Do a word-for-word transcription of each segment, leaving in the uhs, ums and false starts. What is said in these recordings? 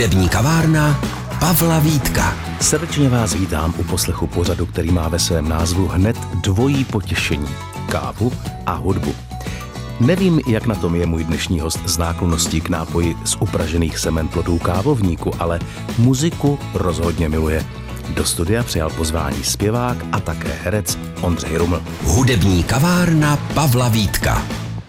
Hudební kavárna Pavla Vítka. Srdečně vás vítám u poslechu pořadu, který má ve svém názvu hned dvojí potěšení. Kávu a hudbu. Nevím, jak na tom je můj dnešní host z náklonností k nápoji z upražených semen plodů kávovníku, ale muziku rozhodně miluje. Do studia přijal pozvání zpěvák a také herec Ondřej Ruml. Hudební kavárna Pavla Vítka.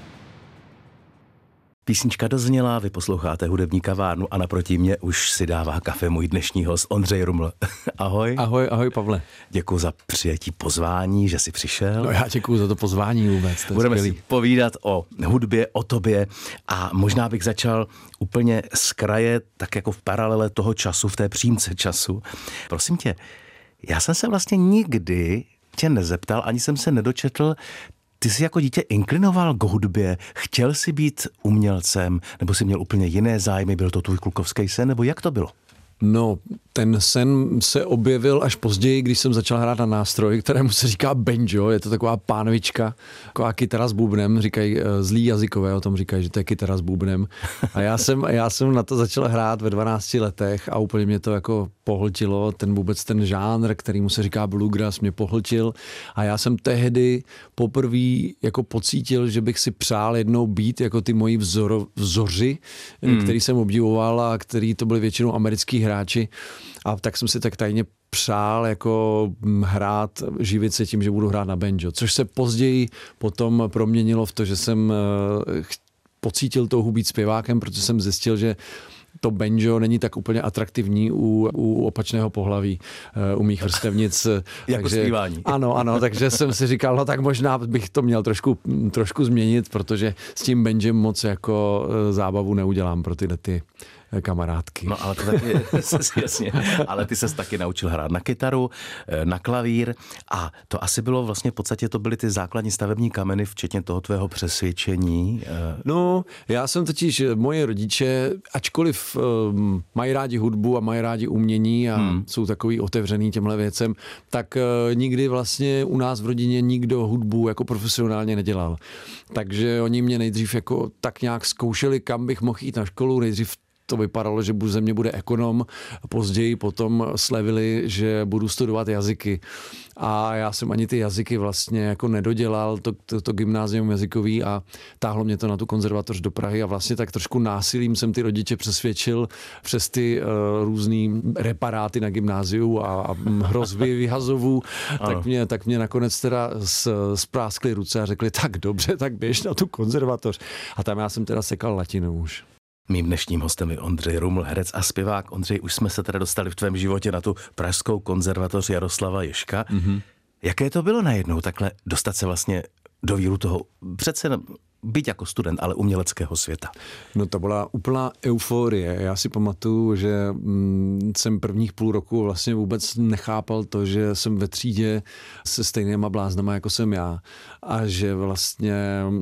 Písnička dozněla, vy posloucháte Hudební kavárnu a naproti mě už si dává kafe můj dnešní host Ondřej Ruml. Ahoj. Ahoj, ahoj Pavle. Děkuji za přijetí pozvání, že jsi přišel. No já děkuji za to pozvání vůbec. To Budeme skvělý. si povídat o hudbě, o tobě a možná bych začal úplně z kraje, tak jako v paralele toho času, v té přímce času. Prosím tě, já jsem se vlastně nikdy tě nezeptal, ani jsem se nedočetl. Ty jsi jako dítě inklinoval k hudbě, chtěl jsi být umělcem, nebo jsi měl úplně jiné zájmy, byl to tvůj klukovský sen, nebo jak to bylo? No, ten sen se objevil až později, když jsem začal hrát na nástroj, kterému se říká banjo, je to taková pánvička, taková kytara s bubnem, říkají zlí jazykové, o tom říkají, že to je kytara s bubnem. A já jsem, já jsem na to začal hrát ve dvanácti letech a úplně mě to jako pohltilo, ten vůbec ten žánr, kterýmu se říká bluegrass, mě pohltil a já jsem tehdy poprvé jako pocítil, že bych si přál jednou být jako ty moji vzor, vzoři, hmm. který jsem obdivoval a který to byli většinou americký hráči. A tak jsem si tak tajně přál jako hrát, živit se tím, že budu hrát na banjo, což se později potom proměnilo v to, že jsem pocítil touhu být zpěvákem, protože jsem zjistil, že to banjo není tak úplně atraktivní u, u opačného pohlaví, u mých vrstevnic. Jako takže, zpívání. Ano, ano, takže jsem si říkal, no tak možná bych to měl trošku, trošku změnit, protože s tím banjem moc jako zábavu neudělám pro tyhle ty kamarádky. No ale, to taky, jasně, ale ty ses taky naučil hrát na kytaru, na klavír a to asi bylo vlastně v podstatě, to byly ty základní stavební kameny, včetně toho tvého přesvědčení. No, já jsem totiž, moje rodiče, ačkoliv um, mají rádi hudbu a mají rádi umění a hmm. jsou takový otevřený těmhle věcem, tak uh, nikdy vlastně u nás v rodině nikdo hudbu jako profesionálně nedělal. Takže oni mě nejdřív jako tak nějak zkoušeli, kam bych mohl jít na školu, nejdřív to vypadalo, že ze mě bude ekonom, později potom slevili, že budu studovat jazyky. A já jsem ani ty jazyky vlastně jako nedodělal, to, to, to gymnázium jazykový a táhlo mě to na tu konzervatoř do Prahy a vlastně tak trošku násilím jsem ty rodiče přesvědčil přes ty uh, různý reparáty na gymnáziu a, a hrozby vyhazovů, tak mě, tak mě nakonec teda spráskli ruce a řekli, tak dobře, tak běž na tu konzervatoř. A tam já jsem teda sekal latinu už. Mým dnešním hostem je Ondřej Ruml, herec a zpěvák. Ondřej, už jsme se teda dostali v tvém životě na tu pražskou konzervatoř Jaroslava Ježka. Mm-hmm. Jaké to bylo najednou takhle dostat se vlastně do víru toho, přece být jako student, ale uměleckého světa? No to byla úplná euforie. Já si pamatuju, že jsem prvních půl roku vlastně vůbec nechápal to, že jsem ve třídě se stejnýma bláznama, jako jsem já. A že vlastně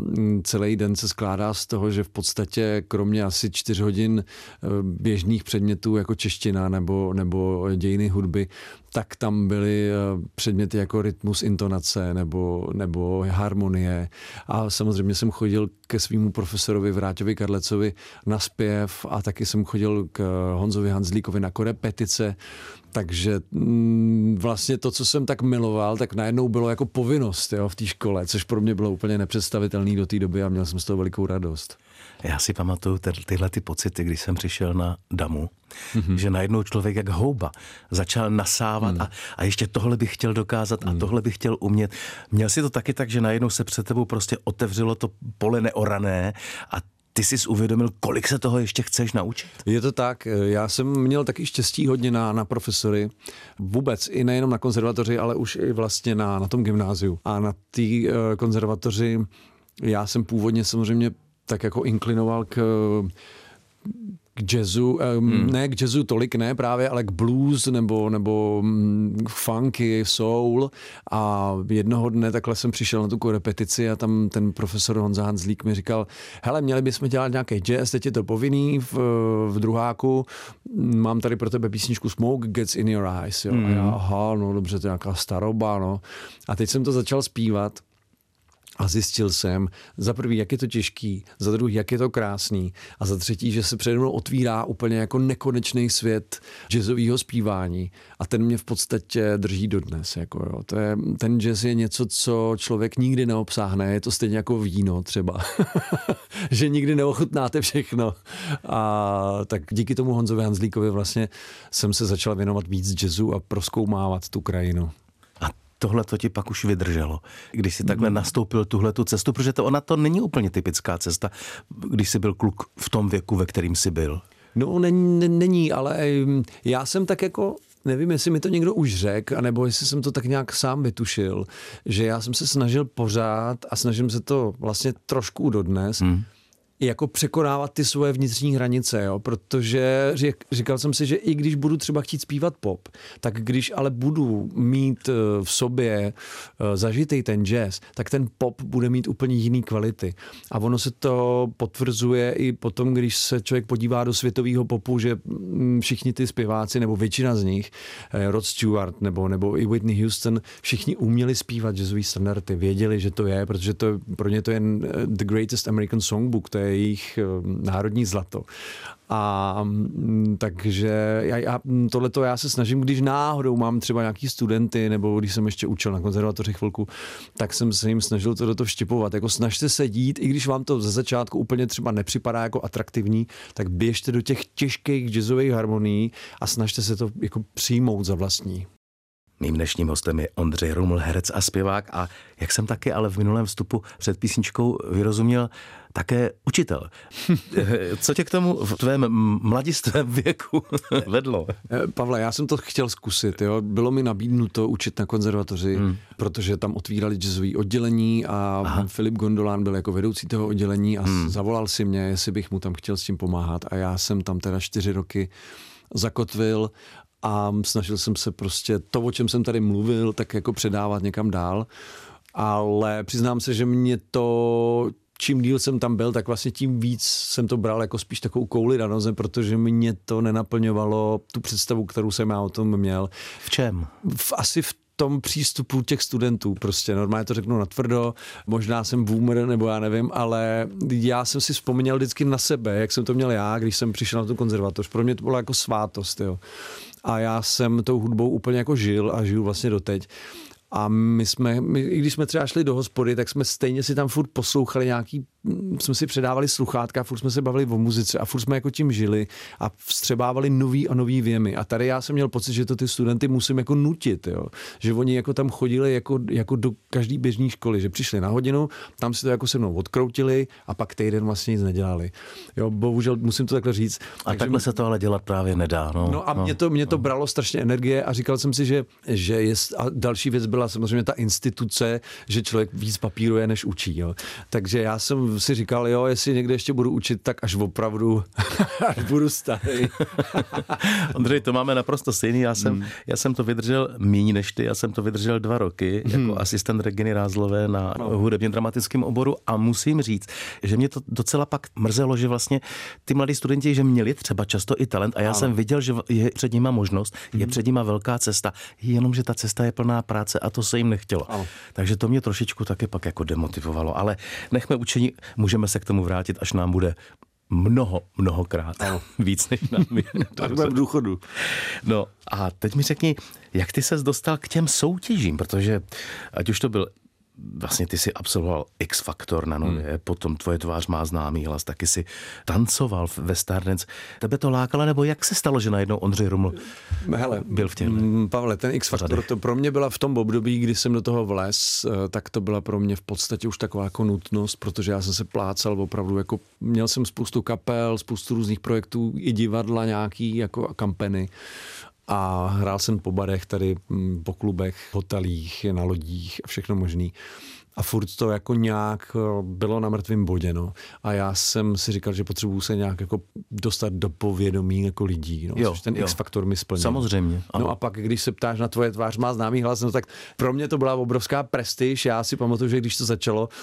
celý den se skládá z toho, že v podstatě kromě asi čtyř hodin běžných předmětů jako čeština nebo, nebo dějiny hudby, tak tam byly předměty jako rytmus, intonace nebo, nebo harmonie. A samozřejmě jsem chodil ke svýmu profesorovi Vráťovi Karlecovi na zpěv a taky jsem chodil k Honzovi Hanzlíkovi na korepetice. Takže mm, vlastně to, co jsem tak miloval, tak najednou bylo jako povinnost, jo, v té škole, což pro mě bylo úplně nepředstavitelné do té doby a měl jsem z toho velikou radost. Já si pamatuju ty, tyhle ty pocity, když jsem přišel na Damu, mm-hmm. že najednou člověk jak houba začal nasávat mm. a, a ještě tohle bych chtěl dokázat mm. a tohle bych chtěl umět. Měl si to taky tak, že najednou se před tebou prostě otevřelo to pole neorané a ty jsi uvědomil, kolik se toho ještě chceš naučit? Je to tak. Já jsem měl taky štěstí hodně na, na profesory. Vůbec i nejenom na konzervatoři, ale už i vlastně na, na tom gymnáziu. A na té uh, konzervatoři já jsem původně samozřejmě tak jako inklinoval k k jazzu, hmm. ne k jazzu tolik ne právě, ale k blues nebo, nebo funky, soul a jednoho dne takhle jsem přišel na tu korepetici a tam ten profesor Honza Hanzlík mi říkal, hele, měli bychom dělat nějaký jazz, teď je to povinný v, v druháku, mám tady pro tebe písničku Smoke Gets in Your Eyes, jo. Hmm. A já, aha, no dobře, to je nějaká staroba, no. A teď jsem to začal zpívat A zjistil jsem, za prvý, jak je to těžký, za druhý, jak je to krásný a za třetí, že se přede mnou otvírá úplně jako nekonečný svět jazzového zpívání a ten mě v podstatě drží dodnes. Jako jo. To je, ten jazz je něco, co člověk nikdy neobsáhne, je to stejně jako víno třeba, že nikdy neochutnáte všechno. A tak díky tomu Honzovi Hanzlíkovi vlastně jsem se začal věnovat víc jazzu a prozkoumávat tu krajinu. Tohle to ti pak už vydrželo, když jsi takhle nastoupil tuhletu cestu, protože to ona to není úplně typická cesta, když jsi byl kluk v tom věku, ve kterým jsi byl. No není, není, ale já jsem tak jako, nevím, jestli mi to někdo už řekl, anebo jestli jsem to tak nějak sám vytušil, že já jsem se snažil pořád a snažím se to vlastně trošku dodnes, hmm. jako překonávat ty svoje vnitřní hranice, jo? Protože řek, říkal jsem si, že i když budu třeba chtít zpívat pop, tak když ale budu mít v sobě zažitý ten jazz, tak ten pop bude mít úplně jiný kvality. A ono se to potvrzuje i potom, když se člověk podívá do světového popu, že všichni ty zpěváci, nebo většina z nich, Rod Stewart nebo, nebo i Whitney Houston, všichni uměli zpívat jazzový standardy, věděli, že to je, protože to, pro ně to je The Greatest American Songbook, to je jejich národní zlato. A takže já, já, tohleto já se snažím, když náhodou mám třeba nějaký studenty, nebo když jsem ještě učil na konzervatoři chvilku, tak jsem se jim snažil to do toho vštěpovat. Jako snažte se jít, i když vám to ze začátku úplně třeba nepřipadá jako atraktivní, tak běžte do těch těžkých jazzových harmonií a snažte se to jako přijmout za vlastní. Mým dnešním hostem je Ondřej Ruml, herec a zpěvák a jak jsem taky ale v minulém vstupu před písničkou vyrozuměl, také učitel. Co tě k tomu v tvém mladistvém věku vedlo? Pavle, já jsem to chtěl zkusit. Jo. Bylo mi nabídnuto učit na konzervatoři, hmm. protože tam otvírali jazzové oddělení a Aha. Filip Gondolán byl jako vedoucí toho oddělení a hmm. zavolal si mě, jestli bych mu tam chtěl s tím pomáhat a já jsem tam teda čtyři roky zakotvil a snažil jsem se prostě to, o čem jsem tady mluvil, tak jako předávat někam dál. Ale přiznám se, že mě to, čím díl jsem tam byl, tak vlastně tím víc jsem to bral jako spíš takovou kouli na noze, protože mě to nenaplňovalo tu představu, kterou jsem já o tom měl. V čem? V, asi v tom přístupu těch studentů, prostě normálně to řeknu natvrdo, možná jsem boomer, nebo já nevím, ale já jsem si vzpomněl vždycky na sebe, jak jsem to měl já, když jsem přišel na tu konzervatoř. Pro mě to bylo jako svátost, jo. A já jsem tou hudbou úplně jako žil a žiju vlastně doteď. A my jsme, my, i když jsme třeba šli do hospody, tak jsme stejně si tam furt poslouchali nějaký, jsme si předávali sluchátka, furt jsme se bavili o muzice a furt jsme jako tím žili a vstřebávali nový a nový věmy. A tady já jsem měl pocit, že to ty studenty musím jako nutit, jo. Že oni jako tam chodili jako, jako do každý běžné školy, že přišli na hodinu, tam si to jako se mnou odkroutili a pak týden vlastně nic nedělali. Jo, bohužel musím to takhle říct. A takže takhle se to ale dělat právě nedá. No, no a no, mě to, mě to no. bralo strašně energie a říkal jsem si, že, že je, a další věc byla samozřejmě ta instituce, že člověk víc papíruje, než učí. Jo. Takže já jsem si říkal, jo, jestli někde ještě budu učit, tak až opravdu, až budu starý. Ondřej, to máme naprosto stejný. Já jsem, hmm. já jsem to vydržel míň než ty, já jsem to vydržel dva roky hmm. jako asistent Reginy Rázlové na no. hudebně dramatickém oboru a musím říct, že mě to docela pak mrzelo, že vlastně ty mladí studenti, že měli třeba často i talent a já ano. jsem viděl, že je před nima možnost, hmm. je před nima velká cesta, jenomže ta cesta je plná práce a to se jim nechtělo. Ano. Takže to mě trošičku taky pak jako demotivovalo, ale nechme učení, můžeme se k tomu vrátit, až nám bude mnoho, mnohokrát. Ano. Víc než nám je. Tak v důchodu. No a teď mi řekni, jak ty ses dostal k těm soutěžím, protože ať už to byl vlastně ty si absolvoval X Factor na Nově, hmm. potom Tvoje tvář má známý hlas, taky si tancoval ve Stardance. Tebe to lákalo, nebo jak se stalo, že najednou Ondřej Ruml Hele, byl v těchto? Pavle, ten X Factor, to pro mě byla v tom období, kdy jsem do toho vlez, tak to byla pro mě v podstatě už taková jako nutnost, protože já jsem se plácal opravdu, jako měl jsem spoustu kapel, spoustu různých projektů, i divadla nějaký, jako kampeny. A hrál jsem po barech tady, po klubech, hotelích, na lodích a všechno možný. A furt to jako nějak bylo na mrtvém bodě, no. A já jsem si říkal, že potřebuju se nějak jako dostat do povědomí jako lidí, no. Jo, což ten jo. X-faktor mi splnil. Samozřejmě. Ano. No a pak, když se ptáš na Tvoje tvář má známý hlas, no tak pro mě to byla obrovská prestiž. Já si pamatuju, že když to začalo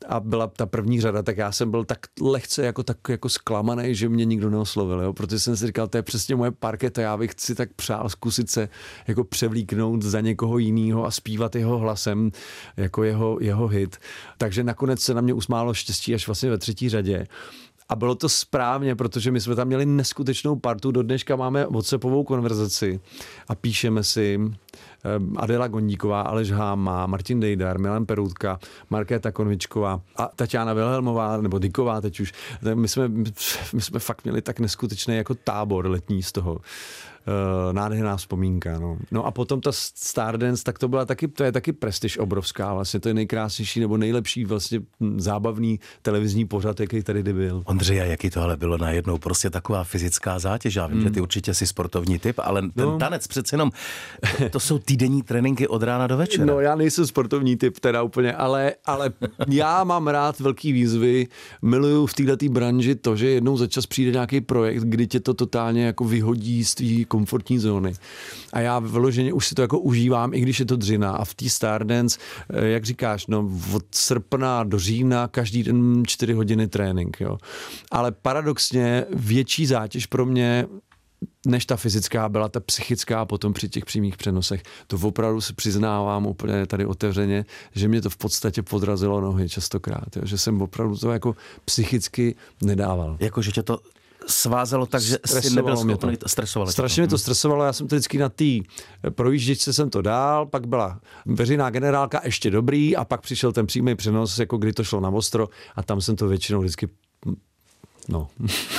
a byla ta první řada, tak já jsem byl tak lehce jako, tak, jako zklamaný, že mě nikdo neoslovil, jo? Protože jsem si říkal, to je přesně moje parketa, já bych si tak přál zkusit se jako převlíknout za někoho jiného a zpívat jeho hlasem jako jeho, jeho hit. Takže nakonec se na mě usmálo štěstí až vlastně ve třetí řadě. A bylo to správně, protože my jsme tam měli neskutečnou partu. Do dneška máme WhatsAppovou konverzaci a píšeme si Adela Gondíková, Aleš Háma, Martin Dejdar, Milan Peroutka, Markéta Konvičková a Tatiana Vilhelmová, nebo Dyková teď už. My jsme, my jsme fakt měli tak neskutečný jako tábor letní z toho. Uh, nádherná vzpomínka, no. No a potom ta Stardance, tak to byla taky, to je taky prestiž obrovská, vlastně to je nejkrásnější nebo nejlepší vlastně zábavný televizní pořad, jaký tady kdy byl. Ondřeje, jaký to ale bylo najednou, prostě taková fyzická zátěž, já vím, mm. že ty určitě jsi sportovní typ, ale ten no. tanec přece jenom, to, to jsou týdenní tréninky od rána do večera. No já nejsem sportovní typ teda úplně, ale, ale já mám rád velký výzvy, miluju v této branži to, že jednou za čas přijde nějaký projekt, kdy tě to totálně jako vyhodí z tvý komfortní zóny. A já vyloženě už si to jako užívám, i když je to dřina. A v té Stardance, jak říkáš, no od srpna do října každý den čtyři hodiny trénink, jo. Ale paradoxně větší zátěž pro mě než ta fyzická byla ta psychická potom při těch přímých přenosech. To opravdu se přiznávám úplně tady otevřeně, že mě to v podstatě podrazilo nohy častokrát, jo. Že jsem opravdu to jako psychicky nedával. Jako, že tě to svázalo tak, že jsi nebyl schopný, stresovalo. Strašně mě to stresovalo, já jsem to vždycky na té projížděčce jsem to dál, pak byla veřejná generálka ještě dobrý a pak přišel ten přímý přenos, jako kdy to šlo na ostro a tam jsem to většinou vždycky no.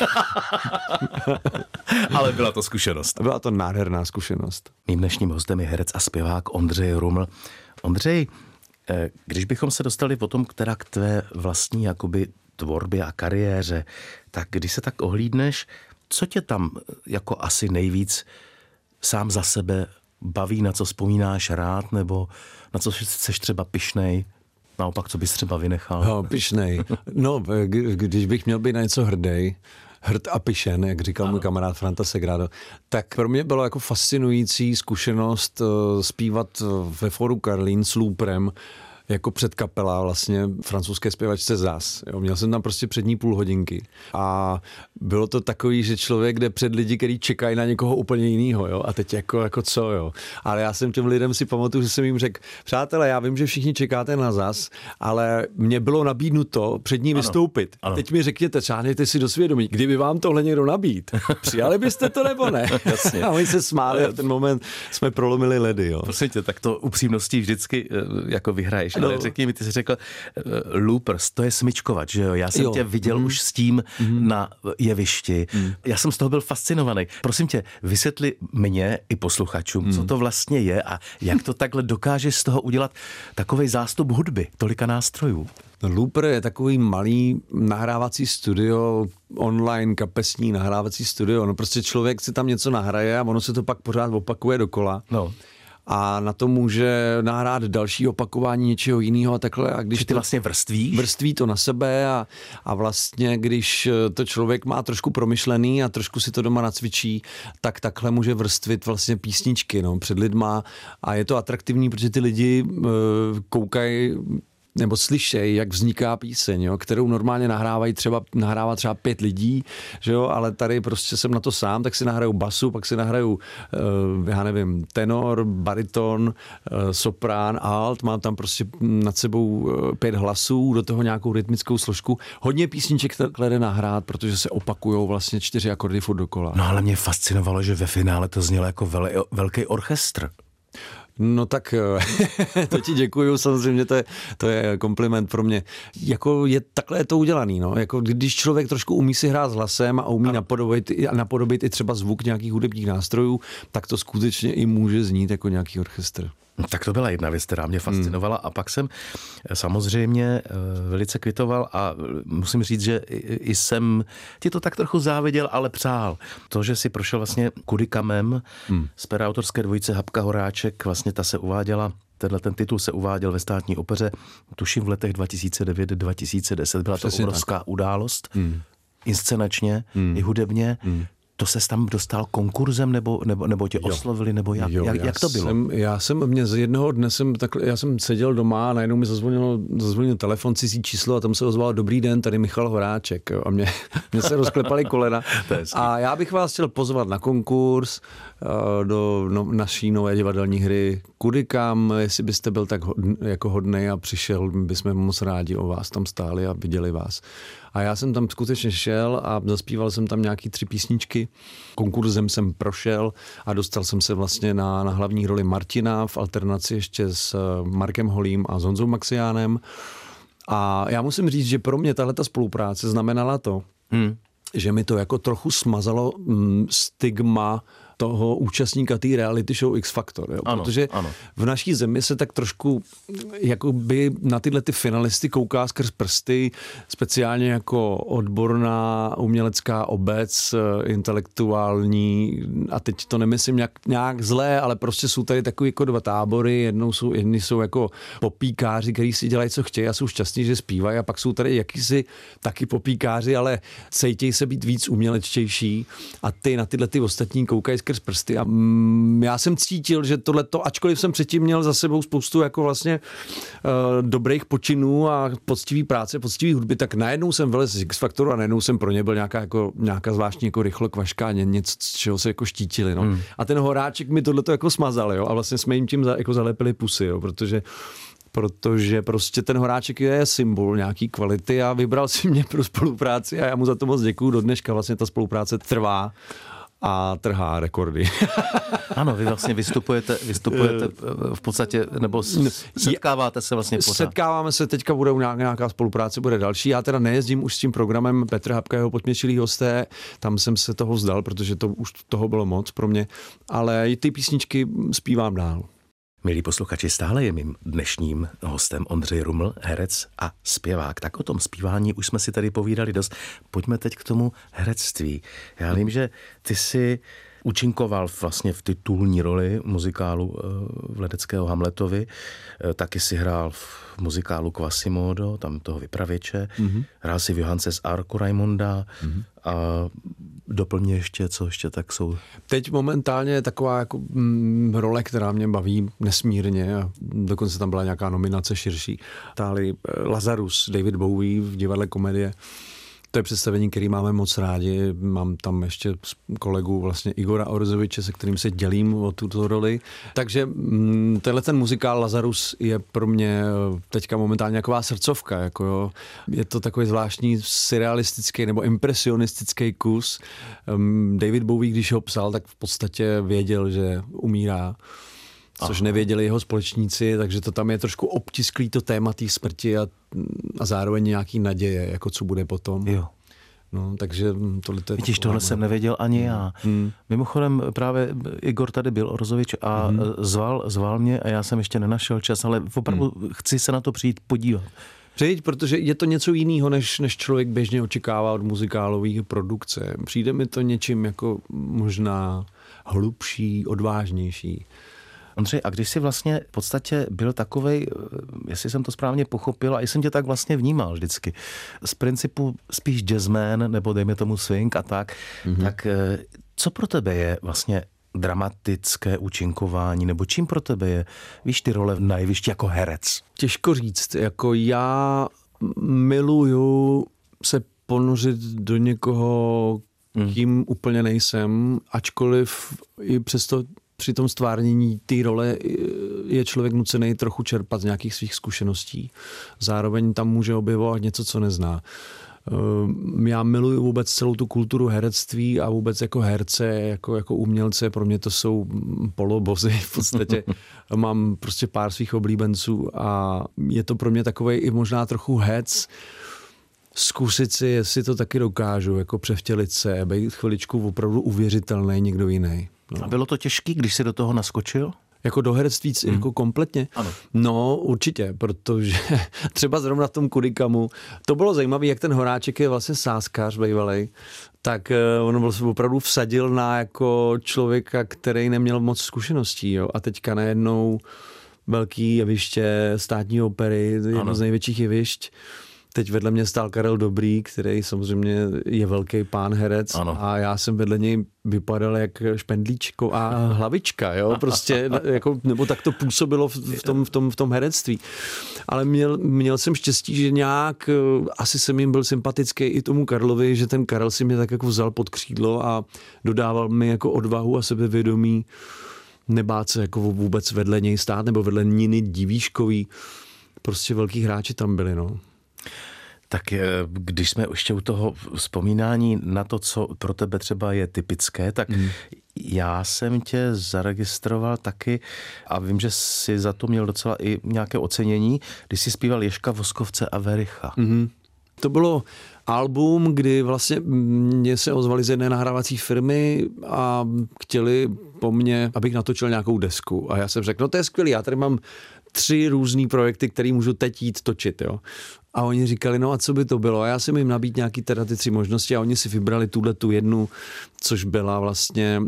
Ale byla to zkušenost. Byla to nádherná zkušenost. Mým dnešním hostem je herec a zpěvák Ondřej Ruml. Ondřej, když bychom se dostali potom teda k tvé vlastní jakoby tvorbě a kariéře, tak když se tak ohlídneš, co tě tam jako asi nejvíc sám za sebe baví, na co vzpomínáš rád, nebo na co jsi třeba pyšnej? Naopak, co bys třeba vynechal? No, pyšnej. No, když bych měl být na něco hrdej, hrd a pyšen, jak říkal ano. můj kamarád Franta Segrado, tak pro mě bylo jako fascinující zkušenost zpívat ve Fóru Karlín s Looperem, jako předkapela vlastně francouzské zpěvačce Zas. Jo, měl jsem tam prostě přední půl hodinky a bylo to takový, že člověk jde před lidi, kteří čekají na někoho úplně jiného, jo, a teď jako, jako co, jo. Ale já jsem těm lidem si pamatuju, že jsem jim řekl, přátelé, já vím, že všichni čekáte na Zas, ale mně bylo nabídnuto před ní vystoupit. Ano. A teď mi řekněte, čáhněte si do svědomí, kdyby vám tohle někdo nabít, přijali byste to nebo ne? Jasně. A oni se smáli a v ten moment jsme prolomili ledy, jo. Prosím tě, tak to upřímností vždycky jako vyhraješ. Ale no. řekni mi, ty jsi řekl, uh, loopers, to je smyčkovač, že jo? Já jsem jo. tě viděl mm. už s tím mm. na jevišti. Mm. Já jsem z toho byl fascinovaný. Prosím tě, vysvětli mě i posluchačům, mm. co to vlastně je a jak to takhle dokážeš z toho udělat takovej zástup hudby, tolika nástrojů. No, Looper je takový malý nahrávací studio, online kapesní nahrávací studio. No prostě člověk si tam něco nahraje a ono se to pak pořád opakuje dokola. No. A na to může nahrát další opakování něčeho jiného a takhle. A když ty to vlastně vrstvíš? Vrství to na sebe a, a vlastně, když to člověk má trošku promyšlený a trošku si to doma nacvičí, tak takhle může vrstvit vlastně písničky, no, před lidma a je to atraktivní, protože ty lidi uh, koukají nebo slyšejí, jak vzniká píseň, jo, kterou normálně nahrávají třeba, nahrává třeba pět lidí, že jo, ale tady prostě jsem na to sám, tak si nahraju basu, pak si nahraju, uh, já nevím, tenor, bariton, uh, soprán, alt, mám tam prostě nad sebou uh, pět hlasů, do toho nějakou rytmickou složku. Hodně písniček takhle jde nahrát, protože se opakujou vlastně čtyři akordy furt dokola. No ale mě fascinovalo, že ve finále to znělo jako vel, velký orchestr. No tak to ti děkuju, samozřejmě to je, to je kompliment pro mě. Jako je, takhle je to udělaný, no. Jako když člověk trošku umí si hrát s hlasem a umí napodobit, napodobit i třeba zvuk nějakých hudebních nástrojů, tak to skutečně i může znít jako nějaký orchestr. Tak to byla jedna věc, která mě fascinovala hmm. a pak jsem samozřejmě velice kvitoval a musím říct, že i jsem ti to tak trochu záviděl, ale přál. To, že si prošel vlastně Kudykamem hmm. z pera autorské dvojice Habka Horáček, vlastně ta se uváděla, tenhle ten titul se uváděl ve Státní opeře, tuším v letech dva tisíce devět dva tisíce deset, byla to obrovská tak. událost, hmm. inscenačně hmm. i hudebně. Hmm. to ses tam dostal konkurzem, nebo, nebo, nebo tě oslovili, nebo jak, jo, jak, jak to bylo? Jsem, já jsem, mě z jednoho dne jsem, takhle, já jsem seděl doma a najednou mi zazvonil, zazvonil telefon, cizí číslo a tam se ozval dobrý den, tady Michal Horáček. Jo, a mě, mě se rozklepaly kolena. A já bych vás chtěl pozvat na konkurs do no, naší nové divadelní hry Kudy kam, jestli byste byl tak hodn, jako hodnej a přišel, bychom moc rádi o vás tam stáli a viděli vás. A já jsem tam skutečně šel a zaspíval jsem tam nějaký tři písničky. Konkurzem jsem prošel a dostal jsem se vlastně na, na hlavní roli Martina v alternaci ještě s Markem Holým a s Honzou Maxiánem. A já musím říct, že pro mě tahleta spolupráce znamenala to, hmm. že mi to jako trochu smazalo mm, stigma toho účastníka té reality show X Factor. Jo? Ano, protože ano. v naší zemi se tak trošku jakoby na tyhle ty finalisty kouká skrz prsty, speciálně jako odborná umělecká obec, intelektuální, a teď to nemyslím nějak, nějak zlé, ale prostě jsou tady takový jako dva tábory, jednou jsou, jedni jsou jako popíkáři, kteří si dělají, co chtějí a jsou šťastní, že zpívají, a pak jsou tady jakýsi taky popíkáři, ale cejtějí se být víc umělečtější, a ty na tyhle ty ostatní koukají skrz prsty. A mm, já jsem cítil, že tohleto, ačkoliv jsem předtím měl za sebou spoustu jako vlastně uh, dobrých počinů a poctivý práce, poctivý hudby, tak najednou jsem vylez z X Factoru a najednou jsem pro ně byl nějaká, jako, nějaká zvláštní jako rychlo kvaška, něco, z čeho se jako štítili. No. Hmm. A ten Horáček mi tohleto jako smazal, jo? A vlastně jsme jim tím za, jako zalepili pusy, jo? protože protože prostě ten Horáček je symbol nějaký kvality a vybral si mě pro spolupráci a já mu za to moc děkuju. Do dneška vlastně ta spolupráce trvá a trhá rekordy. Ano, vy vlastně vystupujete, vystupujete v podstatě, nebo setkáváte se vlastně pořád. Setkáváme se, teďka bude nějaká spolupráce, bude další. Já teda nejezdím už s tím programem Petra Habka, jeho Potměšilí hosté, tam jsem se toho vzdal, protože to už toho bylo moc pro mě, ale i ty písničky zpívám dál. Milí posluchači, stále je mým dnešním hostem Ondřej Ruml, herec a zpěvák. Tak o tom zpívání už jsme si tady povídali dost. Pojďme teď k tomu herectví. Já vím, že ty jsi účinkoval vlastně v titulní roli muzikálu v Ledeckého Hamletovi. Taky si hrál v muzikálu Quasimodo, tam toho vypravěče. Mm-hmm. Hrál si v Johance z Arku Raimonda mm-hmm. a doplně ještě, co ještě tak jsou. Teď momentálně je taková jako mm, role, která mě baví nesmírně, a dokonce tam byla nějaká nominace širší. Táli Lazarus, David Bowie v divadle Komedie. To je představení, který máme moc rádi. Mám tam ještě kolegu vlastně Igora Orzoviče, se kterým se dělím o tuto roli. Takže tenhle ten muzikál Lazarus je pro mě teďka momentálně taková srdcovka. Jako jo. Je to takový zvláštní surrealistický nebo impresionistický kus. David Bowie, když ho psal, tak v podstatě věděl, že umírá. Což nevěděli jeho společníci, takže to tam je trošku obtisklý to téma té smrti a, a zároveň nějaký naděje, jako co bude potom. Jo. No, takže tohle to je... Vidíš, tohle jsem nevěděl ani já. Hmm. Mimochodem právě Igor tady byl, Orzovič, a hmm. zval, zval mě a já jsem ještě nenašel čas, ale opravdu hmm. chci se na to přijít podívat. Přijít, protože je to něco jiného, než, než člověk běžně očekává od muzikálové produkce. Přijde mi to něčím jako možná hlubší, odvážnější. Ondřej, a když jsi vlastně v podstatě byl takovej, jestli jsem to správně pochopil, a jsem tě tak vlastně vnímal vždycky, z principu spíš jazzman, nebo dejme tomu swing a tak, mm-hmm. tak co pro tebe je vlastně dramatické účinkování, nebo čím pro tebe je, víš, ty role na jevišti jako herec? Těžko říct, jako já miluju se ponořit do někoho, kým mm. úplně nejsem, ačkoliv i přesto při tom stvárnění té role je člověk nucený trochu čerpat z nějakých svých zkušeností. Zároveň tam může objevovat něco, co nezná. Já miluju vůbec celou tu kulturu herectví a vůbec jako herce, jako, jako umělce, pro mě to jsou polobozy v podstatě. Mám prostě pár svých oblíbenců a je to pro mě takovej i možná trochu hec, zkusit si, jestli to taky dokážu, jako převtělit se, být chviličku opravdu uvěřitelný někdo jiný. No. A bylo to těžký, když jsi do toho naskočil? Jako do herectví, hmm. jako kompletně? Ano. No, určitě, protože třeba zrovna v tom Kudykamu, to bylo zajímavé, jak ten Horáček je vlastně sázkař bývalej, tak on byl opravdu vsadil na jako člověka, který neměl moc zkušeností, jo, a teďka najednou velký jeviště, Státní opery, jedno z největších jevišť, Teď vedle mě stál Karel Dobrý, který samozřejmě je velký pán herec, ano. A já jsem vedle něj vypadal jak špendlíčko a hlavička, jo, prostě, jako, nebo tak to působilo v, v, tom, v, tom, v tom herectví. Ale měl, měl jsem štěstí, že nějak, asi jsem jim byl sympatický i tomu Karlovi, že ten Karel si mě tak jako vzal pod křídlo a dodával mi jako odvahu a sebevědomí nebát se jako vůbec vedle něj stát, nebo vedle Niny Divíškový. Prostě velký hráči tam byli, no. Tak když jsme ještě u toho vzpomínání na to, co pro tebe třeba je typické, tak mm. já jsem tě zaregistroval taky a vím, že jsi za to měl docela i nějaké ocenění, když jsi zpíval Ježka Voskovce a Vericha. Mm. To bylo album, kdy vlastně mě se ozvali z jedné nahrávací firmy a chtěli po mně, abych natočil nějakou desku. A já jsem řekl, no to je skvělý, já tady mám tři různý projekty, který můžu teď jít točit, jo. A oni říkali, no a co by to bylo? A já jsem jim nabídl nějaký teda ty tři možnosti a oni si vybrali tuhle tu jednu, což byla vlastně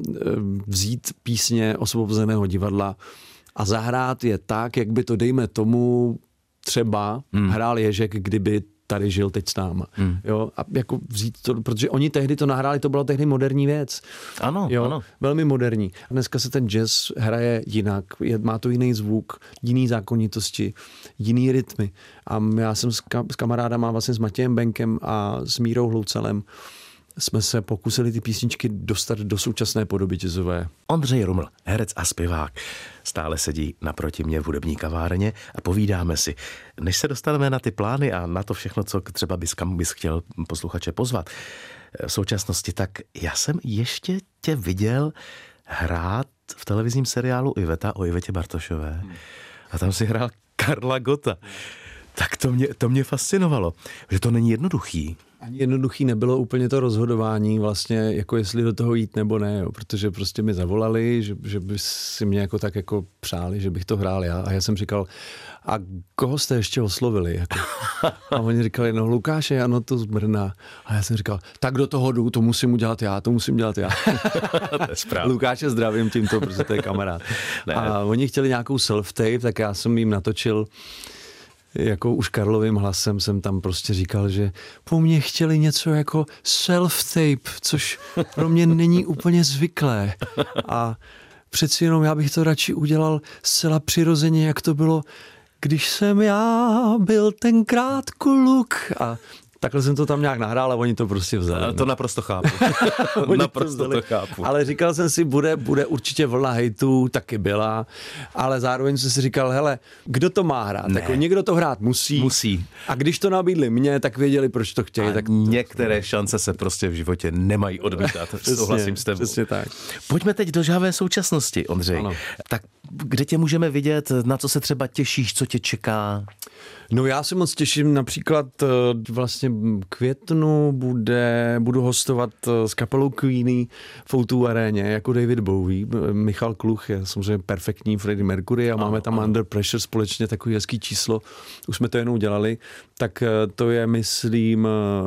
vzít písně Osvobozeného divadla a zahrát je tak, jak by to, dejme tomu, třeba hmm. hrál Ježek, kdyby tady žil teď s náma. Hmm. Jo, a jako vzít to, protože oni tehdy to nahráli, to byla tehdy moderní věc. Ano, jo, ano. Velmi moderní. A dneska se ten jazz hraje jinak, je, má to jiný zvuk, jiný zákonitosti, jiný rytmy. A já jsem s, ka, s kamarádama, vlastně s Matějem Benkem a s Mírou Hloucelem jsme se pokusili ty písničky dostat do současné podoby jazzové. Ondřej Ruml, herec a zpěvák, stále sedí naproti mě v hudební kavárně a povídáme si. Než se dostaneme na ty plány a na to všechno, co třeba bys, kam bys chtěl posluchače pozvat v současnosti, tak já jsem ještě tě viděl hrát v televizním seriálu Iveta o Ivetě Bartošové. A tam si hrál Karla Gotta. Tak to mě, to mě fascinovalo, že to není jednoduchý. Ani jednoduchý nebylo úplně to rozhodování vlastně, jako jestli do toho jít nebo ne, jo, protože prostě mi zavolali, že, že by si mě jako tak jako přáli, že bych to hrál já a já jsem říkal, a koho jste ještě oslovili? Jako? A oni říkali, no Lukáše Jano to z Brna. A já jsem říkal, tak do toho jdu, to musím udělat já, to musím dělat já. To je správně. Lukáše zdravím tímto, protože to je kamarád. Ne. A oni chtěli nějakou self-tape, tak já jsem jim natočil jako už Karlovým hlasem jsem tam prostě říkal, že po mně chtěli něco jako self-tape, což pro mě není úplně zvyklé. A přeci jenom já bych to radši udělal zcela přirozeně, jak to bylo, když jsem já byl tenkrát kluk. A takhle jsem to tam nějak nahrál a oni to prostě vzali. To naprosto chápu. naprosto to, to chápu. Ale říkal jsem si, bude, bude určitě vlna hejtů, taky byla, ale zároveň jsem si říkal, hele, kdo to má hrát? Jako někdo to hrát musí. Musí. A když to nabídli mně, tak věděli, proč to chtějí. A tak to... některé šance se prostě v životě nemají odmítat. Souhlasím s tebou. Přesně tak. Pojďme teď do žhavé současnosti, Ondřej. Ano. Tak kde tě můžeme vidět, na co se třeba těšíš, co tě čeká? No já se moc těším, například vlastně květnu bude, budu hostovat s kapelou Queenie v O dva aréně jako David Bowie. Michal Kluch je samozřejmě perfektní Freddie Mercury a ano, máme tam ano. Under Pressure společně takový hezký číslo. Už jsme to jenom udělali. Tak to je, myslím,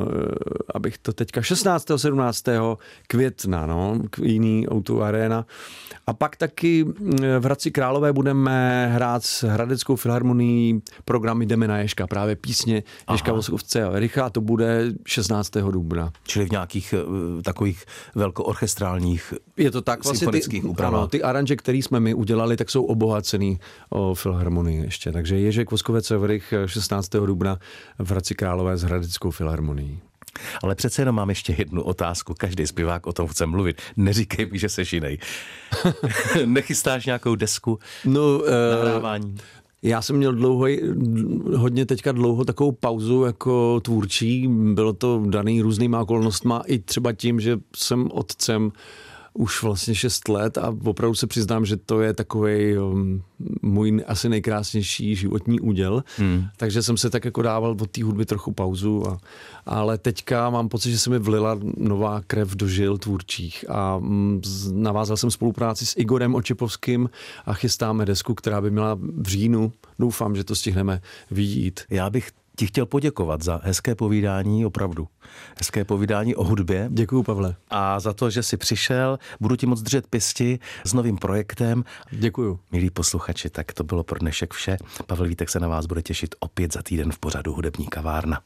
abych to teďka šestnáctého sedmnáctého května, no, Queenie O dva aréna. A pak taky v Hradci Králové budeme hrát s Hradeckou filharmonií program Jdeme na Ježka, právě písně Ježka Voskovce a Vericha, a to bude šestnáctého dubna. Čili v nějakých uh, takových velkoorchestrálních je to tak, symfonických vlastně úpravách. Ano, ty aranže, které jsme my udělali, tak jsou obohacený o filharmonii ještě. Takže Ježek Voskovec a Verich šestnáctého dubna v Hradci Králové s Hradeckou filharmonií. Ale přece jenom mám ještě jednu otázku. Každý zpěvák o tom chce mluvit. Neříkej mi, že seš jinej. Nechystáš nějakou desku no, nahrávání? Uh... Já jsem měl dlouho, hodně teďka dlouho takovou pauzu jako tvůrčí. Bylo to daný různýma okolnostma i třeba tím, že jsem otcem už vlastně šest let a opravdu se přiznám, že to je takovej um, můj asi nejkrásnější životní úděl. Hmm. Takže jsem se tak jako dával od té hudby trochu pauzu. A, ale teďka mám pocit, že se mi vlila nová krev do žil tvůrčích a um, navázal jsem spolupráci s Igorem Očepovským a chystáme desku, která by měla v říjnu. Doufám, že to stihneme vyjít. Já bych ti chtěl poděkovat za hezké povídání, opravdu. Hezké povídání o hudbě. Děkuju, Pavle. A za to, že jsi přišel, budu ti moc držet pěsti s novým projektem. Děkuju. Milí posluchači, tak to bylo pro dnešek vše. Pavel Vítek se na vás bude těšit opět za týden v pořadu Hudební kavárna.